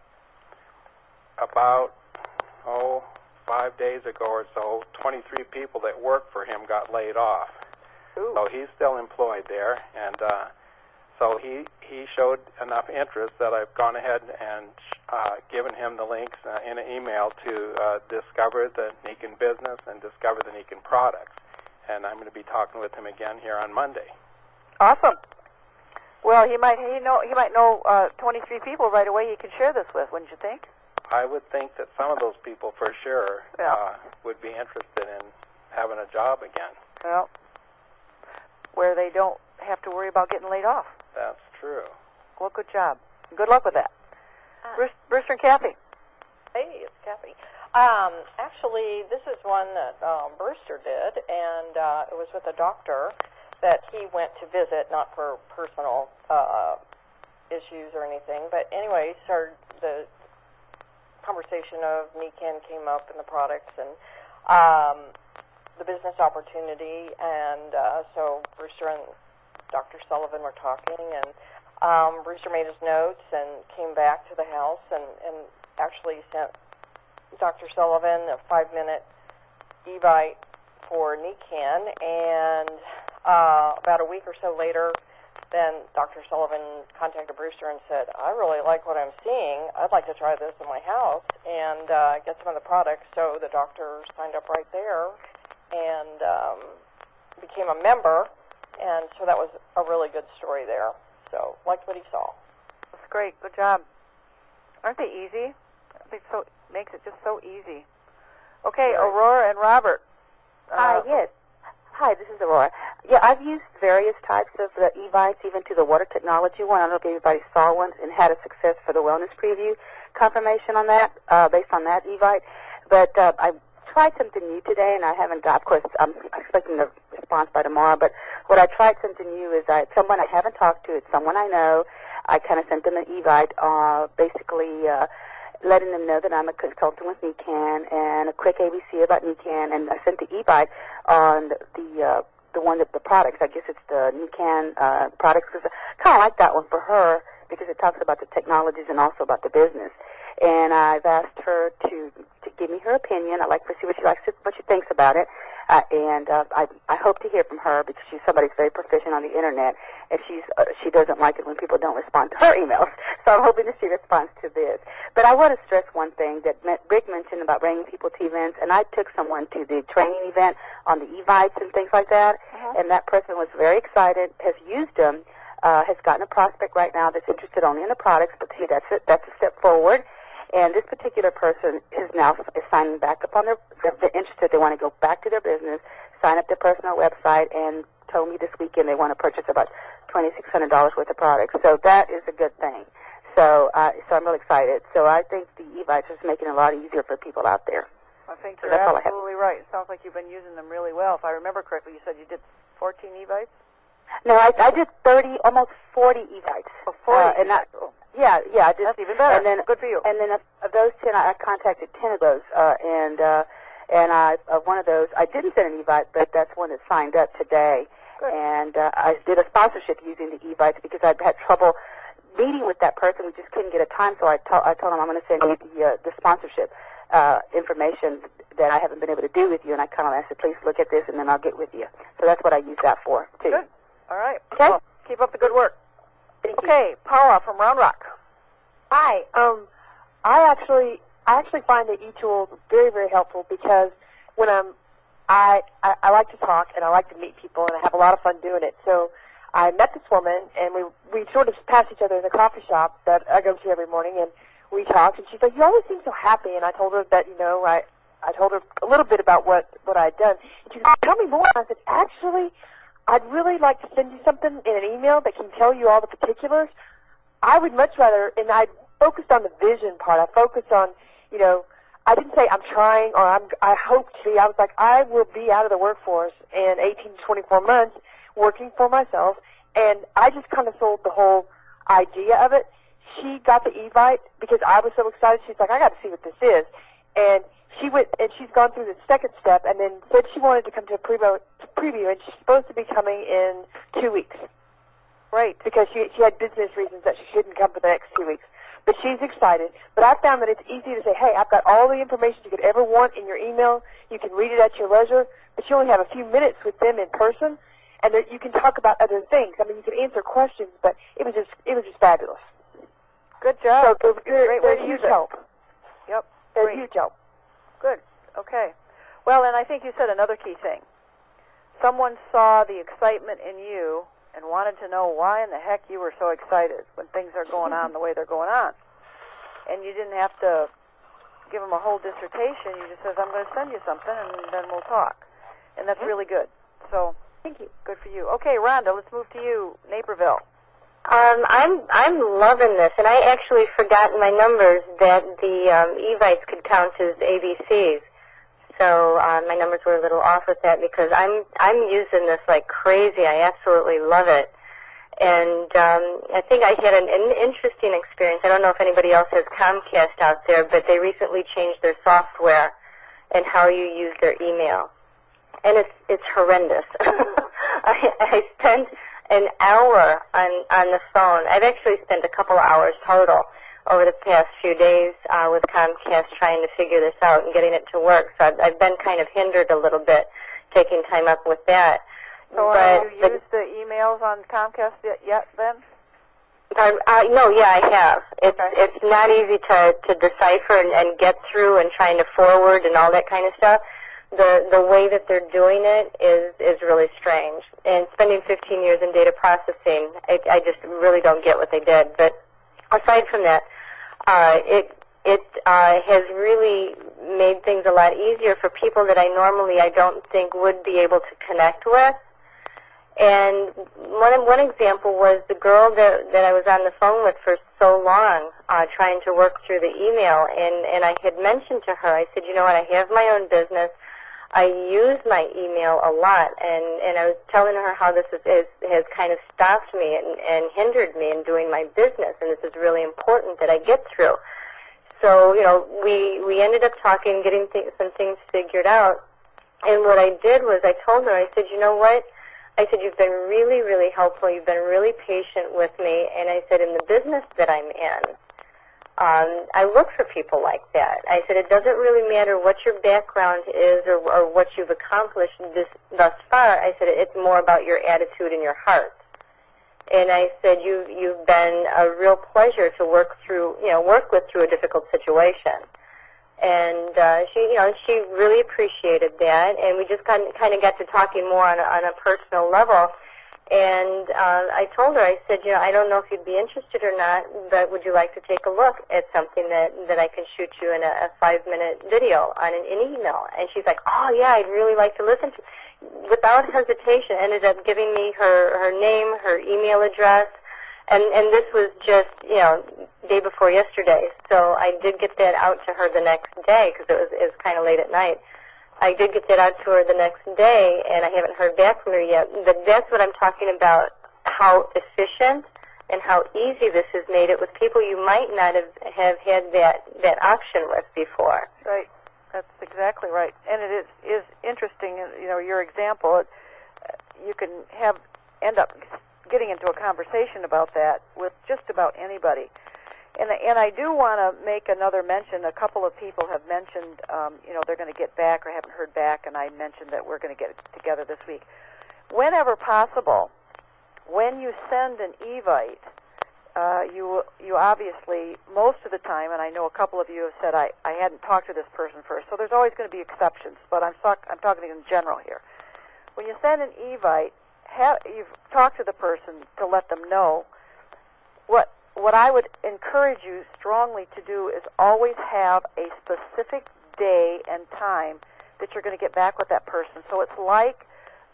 about 5 days ago or so, 23 people that work for him got laid off. Ooh. So he's still employed there, and so he showed enough interest that I've gone ahead and given him the links in an email to Discover the Niken Business and Discover the Niken Products. And I'm going to be talking with him again here on Monday. Awesome. Well, he might know 23 people right away he can share this with, wouldn't you think? I would think that some of those people for sure would be interested in having a job again. Well, where they don't have to worry about getting laid off. That's true. Well, good job. Good luck with that. Brewster and Kathy. Hey, it's Kathy. Actually, this is one that Brewster did, and it was with a doctor that he went to visit, not for personal issues or anything. But anyway, the conversation of NECAN came up in the products and the business opportunity, and so Brewster and Dr. Sullivan were talking, and Brewster made his notes and came back to the house and actually sent Dr. Sullivan a 5-minute Evite for NECAN, and about a week or so later, then Dr. Sullivan contacted Brewster and said, I really like what I'm seeing. I'd like to try this in my house and get some of the products. So the doctor signed up right there and became a member, and so that was a really good story there. So liked what he saw. That's great. Good job. Aren't they easy? So makes it just so easy. Okay, right. Aurora and Robert. Hi, yes. Hi, this is Aurora. Yeah, I've used various types of the Evites, even to the water technology one. I don't know if anybody saw one and had a success for the wellness preview confirmation on that, based on that Evite. But I tried something new today, and I haven't got, of course, I'm expecting a response by tomorrow, but what I tried something new is someone I haven't talked to, it's someone I know. I kind of sent them an Evite, basically letting them know that I'm a consultant with NECAN and a quick ABC about NECAN, and I sent the Evite on the one of the products. I guess it's the NECAN products, because I kind of like that one for her because it talks about the technologies and also about the business. And I've asked her to give me her opinion. I'd like to see what she thinks about it. And I hope to hear from her because she's somebody who's very proficient on the internet, and she doesn't like it when people don't respond to her emails. So I'm hoping that she responds to this. But I want to stress one thing that Rick mentioned about bringing people to events, and I took someone to the training event on the Evites and things like that, and that person was very excited, has used them, has gotten a prospect right now that's interested only in the products, but see, that's a step forward. And this particular person is now signing back up on they're interested. They want to go back to their business, sign up their personal website, and told me this weekend they want to purchase about $2,600 worth of products. So that is a good thing. So I'm really excited. So I think the Evites is making it a lot easier for people out there. I think you're absolutely right. It sounds like you've been using them really well. If I remember correctly, you said you did 14 Evites? No, I did 30, almost 40 Evites. Oh, 40? Yeah, I did. That's even better. And then, good for you. And then of those 10, I contacted 10 of those, and one of those, I didn't send an Evite, but that's one that signed up today. Good. And I did a sponsorship using the Evites because I'd had trouble meeting with that person. We just couldn't get a time, so I told him I'm going to send you the sponsorship information that I haven't been able to do with you, and I kind of asked her, please look at this, and then I'll get with you. So that's what I use that for, too. Good. All right. Okay. Well, keep up the good work. Thank you. Paula from Round Rock. Hi. I actually find the e-tools very, very helpful because when I like to talk and I like to meet people and I have a lot of fun doing it. So I met this woman and we sort of passed each other in the coffee shop that I go to every morning, and we talked, and she's like, you always seem so happy. And I told her that, I told her a little bit about what I'd done. And she said, tell me more. And I said, actually, I'd really like to send you something in an email that can tell you all the particulars. I would much rather, and I focused on the vision part. I focused on, I didn't say I'm trying or I hope to be. I was like, I will be out of the workforce in 18 to 24 months working for myself. And I just kind of sold the whole idea of it. She got the Evite because I was so excited. She's like, I got to see what this is. And she went, and she's gone through the second step and then said she wanted to come to a preview, and she's supposed to be coming in 2 weeks. Right. Because she had business reasons that she couldn't come for the next 2 weeks. But she's excited. But I found that it's easy to say, hey, I've got all the information you could ever want in your email. You can read it at your leisure, but you only have a few minutes with them in person, and that you can talk about other things. I mean, you can answer questions, but it was just fabulous. Good job. So great way to use it. Help. Yep. There's huge help. Good. Okay. Well, and I think you said another key thing. Someone saw the excitement in you and wanted to know why in the heck you were so excited when things are going on the way they're going on. And you didn't have to give them a whole dissertation. You just says, I'm going to send you something, and then we'll talk. And that's really good. So, thank you. Good for you. Okay, Rhonda, let's move to you, Naperville. I'm loving this, and I actually forgot in my numbers that the Evites could count as ABCs. So my numbers were a little off with that because I'm using this like crazy. I absolutely love it. And I think I had an interesting experience. I don't know if anybody else has Comcast out there, but they recently changed their software and how you use their email. And it's horrendous. I spent an hour on the phone. I've actually spent a couple of hours total over the past few days with Comcast trying to figure this out and getting it to work. So I've been kind of hindered a little bit taking time up with that. So have you used the emails on Comcast yet then? No, yeah, I have. It's not easy to decipher and get through and trying to forward and all that kind of stuff. The way that they're doing it is really strange. And spending 15 years in data processing, I just really don't get what they did. But aside from that, it has really made things a lot easier for people that I don't think would be able to connect with. And one example was the girl that I was on the phone with for so long, trying to work through the email, and I had mentioned to her, I said, you know what, I have my own business. I use my email a lot, and I was telling her how this has kind of stopped me and hindered me in doing my business, and this is really important that I get through. So, you know, we ended up talking, getting some things figured out, and what I did was I told her, I said, you know what, I said, you've been really, really helpful. You've been really patient with me. And I said, in the business that I'm in, I look for people like that. I said, it doesn't really matter what your background is or what you've accomplished thus far. I said, it's more about your attitude and your heart. And I said, you've been a real pleasure to work with through a difficult situation. And she really appreciated that, and we just kind of got to talking more on a personal level. And I told her, I said, I don't know if you'd be interested or not, but would you like to take a look at something that I can shoot you in a 5-minute video on an email? And she's like, oh yeah, I'd really like to listen to. Without hesitation, ended up giving me her name, her email address. And this was just, day before yesterday. So I did get that out to her the next day because it was kind of late at night. I did get that out to her the next day, and I haven't heard back from her yet. But that's what I'm talking about, how efficient and how easy this has made it with people you might not have had that option with before. Right. That's exactly right. And it is interesting, your example. You can end up getting into a conversation about that with just about anybody. And I do want to make another mention. A couple of people have mentioned, they're going to get back or haven't heard back, and I mentioned that we're going to get together this week. Whenever possible, when you send an Evite, you obviously, most of the time, and I know a couple of you have said I hadn't talked to this person first, so there's always going to be exceptions, but I'm talking in general here. When you send an Evite, you've talked to the person to let them know. What I would encourage you strongly to do is always have a specific day and time that you're going to get back with that person. So it's like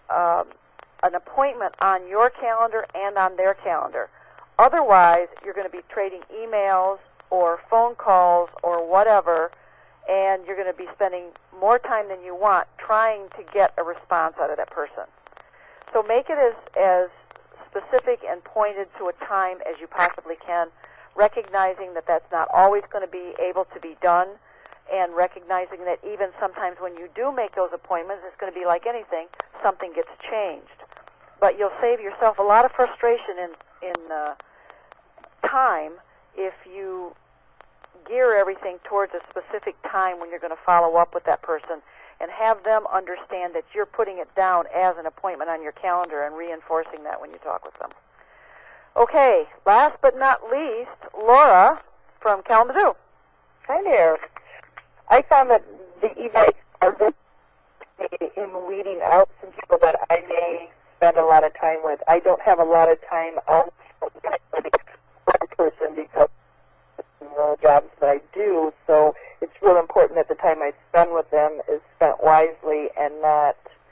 an appointment on your calendar and on their calendar. Otherwise, you're going to be trading emails or phone calls or whatever, and you're going to be spending more time than you want trying to get a response out of that person. So make it as specific and pointed to a time as you possibly can, recognizing that that's not always going to be able to be done, and recognizing that even sometimes when you do make those appointments, it's going to be like anything, something gets changed. But you'll save yourself a lot of frustration in time if you gear everything towards a specific time when you're going to follow up with that person, and have them understand that you're putting it down as an appointment on your calendar and reinforcing that when you talk with them. Okay, last but not least, Laura from Kalamazoo. Hi there. I found that the Evites are in weeding out some people that I may spend a lot of time with. I don't have a lot of time on the person because of the jobs that I do, so it's real important that the time I spend with them is spent wisely and not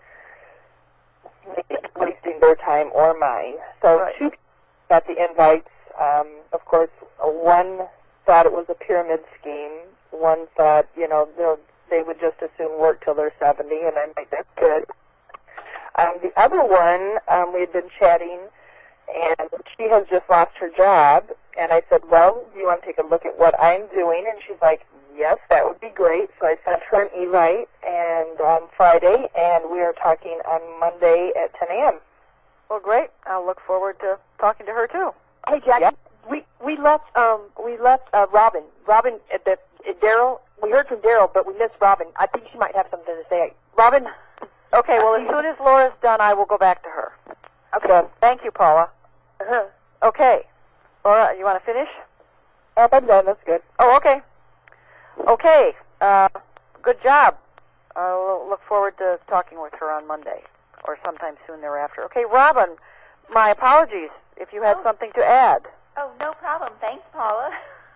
wasting their time or mine. So Right. two got the invites. Of course, one thought it was a pyramid scheme. One thought, they would just as soon work till they're 70, and I'm like, that's good. The other one, we had been chatting, and she has just lost her job, and I said, well, do you want to take a look at what I'm doing? And she's like, yes, that would be great. So I sent her an Evite and on Friday, and we are talking on Monday at 10 a.m. Well, great. I'll look forward to talking to her too. Hey, Jackie, we left Robin. Robin, Daryl. We heard from Daryl, but we missed Robin. I think she might have something to say. Robin. Okay. Well, as soon as Laura's done, I will go back to her. Okay. Thank you, Paula. Uh-huh. Okay. Laura, you want to finish? I'm done. That's good. Oh, okay. Okay. Good job. I'll look forward to talking with her on Monday or sometime soon thereafter. Okay, Robin, my apologies if you had something to add. Oh, no problem. Thanks, Paula.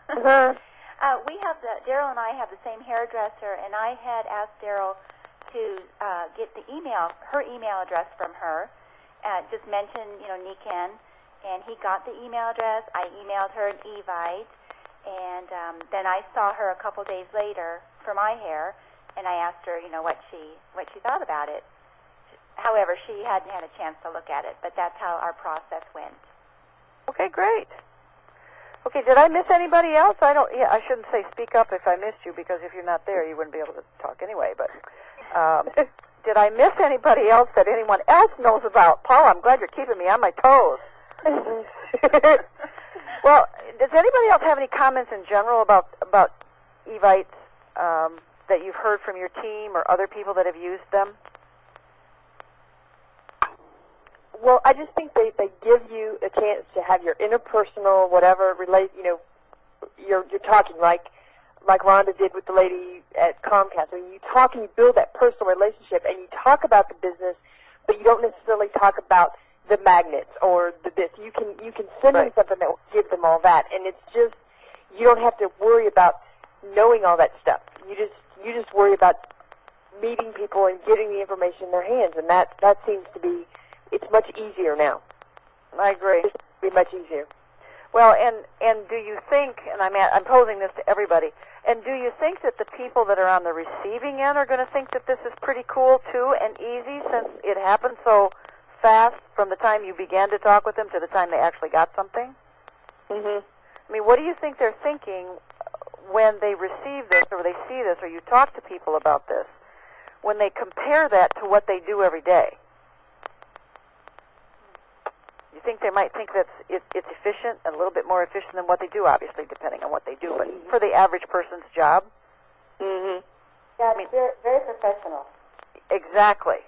Daryl and I have the same hairdresser, and I had asked Daryl to get her email address from her. Just mention, Niken, and he got the email address. I emailed her an Evite, and then I saw her a couple days later for my hair, and I asked her, what she thought about it. However, she hadn't had a chance to look at it, but that's how our process went. Okay, great. Okay, did I miss anybody else? I shouldn't say speak up if I missed you, because if you're not there, you wouldn't be able to talk anyway, but did I miss anybody else that anyone else knows about? Paula, I'm glad you're keeping me on my toes. Well, does anybody else have any comments in general about Evites that you've heard from your team or other people that have used them? Well, I just think they give you a chance to have your interpersonal, whatever, you're talking like Rhonda did with the lady at Comcast. I mean, you talk and you build that personal relationship, and you talk about the business, but you don't necessarily talk about the magnets or this. You can send them something that will give them all that, and it's just, you don't have to worry about knowing all that stuff. You just worry about meeting people and getting the information in their hands, and that seems to be, it's much easier now. I agree. It's be much easier. Well, and do you think, and I'm posing this to everybody, and do you think that the people that are on the receiving end are going to think that this is pretty cool too and easy, since it happened so fast from the time you began to talk with them to the time they actually got something? Mm-hmm. I mean, what do you think they're thinking when they receive this or they see this or you talk to people about this, when they compare that to what they do every day? You think they might think that it's efficient, and a little bit more efficient than what they do, obviously, depending on what they do, but for the average person's job? Mm-hmm. Yeah, it's very professional. Exactly.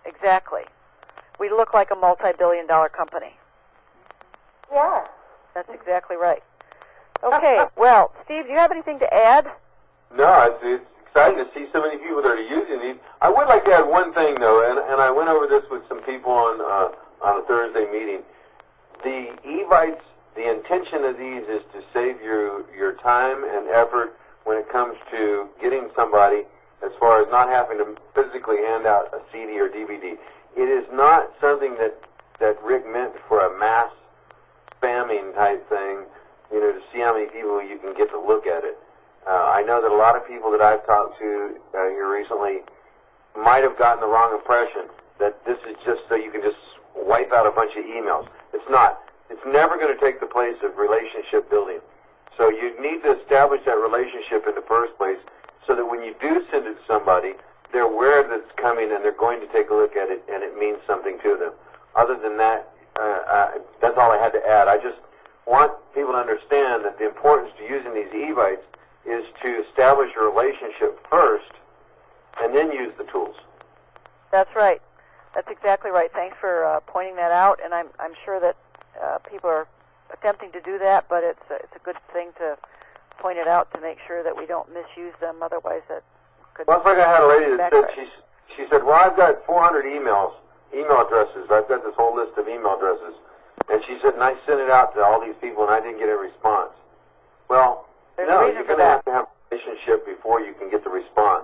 We look like a multi-billion-dollar company. We are. That's exactly right. Okay, well, Steve, do you have anything to add? No, it's exciting to see so many people that are using these. I would like to add one thing, though, and I went over this with some people on a Thursday meeting. The Evites, the intention of these is to save your time and effort when it comes to getting somebody, as far as not having to physically hand out a CD or DVD. It is not something that Rick meant for a mass spamming type thing, to see how many people you can get to look at it. I know that a lot of people that I've talked to here recently might have gotten the wrong impression that this is just so you can just wipe out a bunch of emails. It's not. It's never going to take the place of relationship building. So you need to establish that relationship in the first place so that when you do send it to somebody, they're aware that it's coming and they're going to take a look at it and it means something to them. Other than that, that's all I had to add. I just want people to understand that the importance to using these Evites is to establish a relationship first and then use the tools. That's right. That's exactly right. Thanks for pointing that out, and I'm sure that people are attempting to do that, but it's a good thing to point it out to make sure that we don't misuse them. Otherwise, that could. Well, it's like I had a lady that said she said, "Well, I've got 400 emails email addresses. I've got this whole list of email addresses. And she said, and I sent it out to all these people, and I didn't get a response. Well, no, you're going to have a relationship before you can get the response.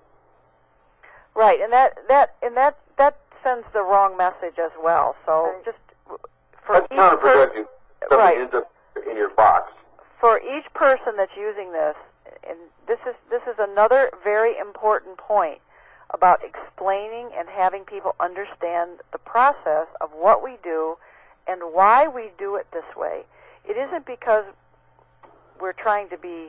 Right, and that sends the wrong message as well. So just for that's counterproductive. Something ends up in your box. For each person that's using this, and this is another very important point about explaining and having people understand the process of what we do and why we do it this way. It isn't because we're trying to be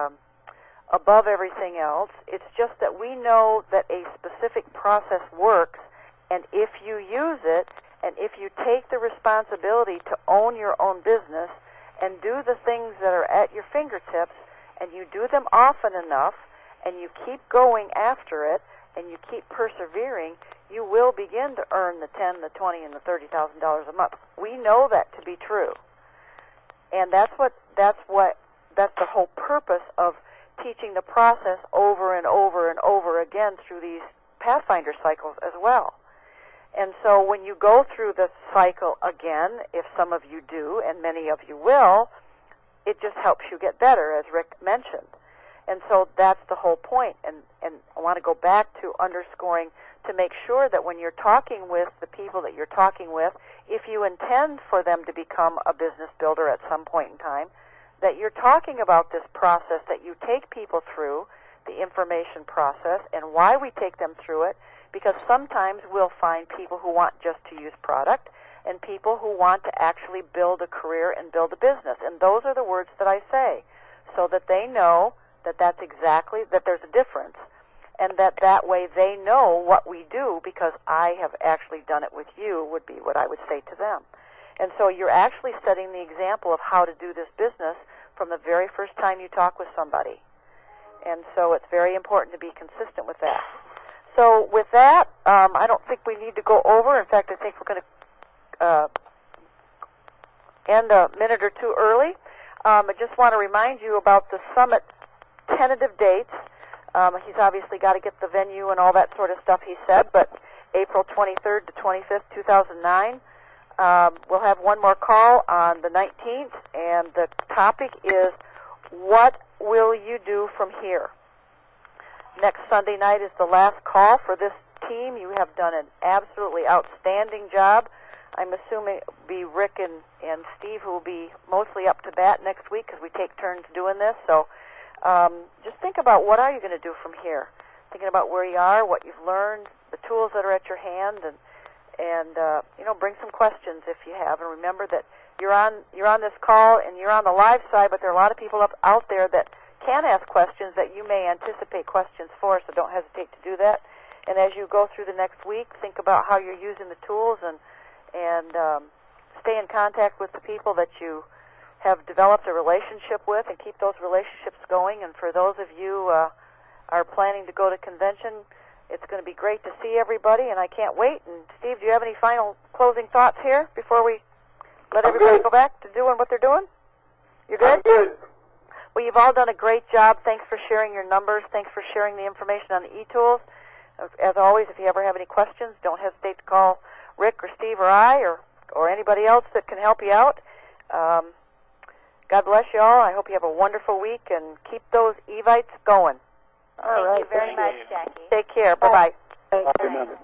above everything else. It's just that we know that a specific process works, and if you use it, and if you take the responsibility to own your own business and do the things that are at your fingertips, and you do them often enough, and you keep going after it, and you keep persevering, you will begin to earn the $10,000, the $20,000, and the $30,000 a month. We know that to be true, and that's the whole purpose of teaching the process over and over and over again through these Pathfinder cycles as well. And so when you go through the cycle again, if some of you do, and many of you will, it just helps you get better, as Rick mentioned. And so that's the whole point. And I want to go back to underscoring to make sure that when you're talking with the people that you're talking with, if you intend for them to become a business builder at some point in time, that you're talking about this process that you take people through, the information process, and why we take them through it, because sometimes we'll find people who want just to use product and people who want to actually build a career and build a business. And those are the words that I say, so that they know that that's exactly, that there's a difference, and that way they know what we do, because I have actually done it with you, would be what I would say to them. And so you're actually setting the example of how to do this business from the very first time you talk with somebody. And so it's very important to be consistent with that. So with that, I don't think we need to go over. In fact, I think we're going to end a minute or two early. I just want to remind you about the summit tentative dates. He's obviously got to get the venue and all that sort of stuff, he said, but April 23rd to 25th, 2009. We'll have one more call on the 19th, and the topic is, what will you do from here? Next Sunday night is the last call for this team. You have done an absolutely outstanding job. I'm assuming it will be Rick and Steve who will be mostly up to bat next week, because we take turns doing this. So just think about, what are you going to do from here? Thinking about where you are, what you've learned, the tools that are at your hand, and bring some questions if you have. And remember that you're on this call and you're on the live side, but there are a lot of people out there that can ask questions that you may anticipate questions for, so don't hesitate to do that. And as you go through the next week, think about how you're using the tools, and stay in contact with the people that you have developed a relationship with, and keep those relationships going. And for those of you are planning to go to convention, it's going to be great to see everybody, and I can't wait. And Steve, do you have any final closing thoughts here before we let everybody go back to doing what they're doing? You're good? I'm good. Well, you've all done a great job. Thanks for sharing your numbers. Thanks for sharing the information on the e-tools. As always, if you ever have any questions, don't hesitate to call Rick or Steve or I or anybody else that can help you out. God bless you all. I hope you have a wonderful week, and keep those Evites going. Thank you very much, Jackie. Take care. Bye-bye. Bye.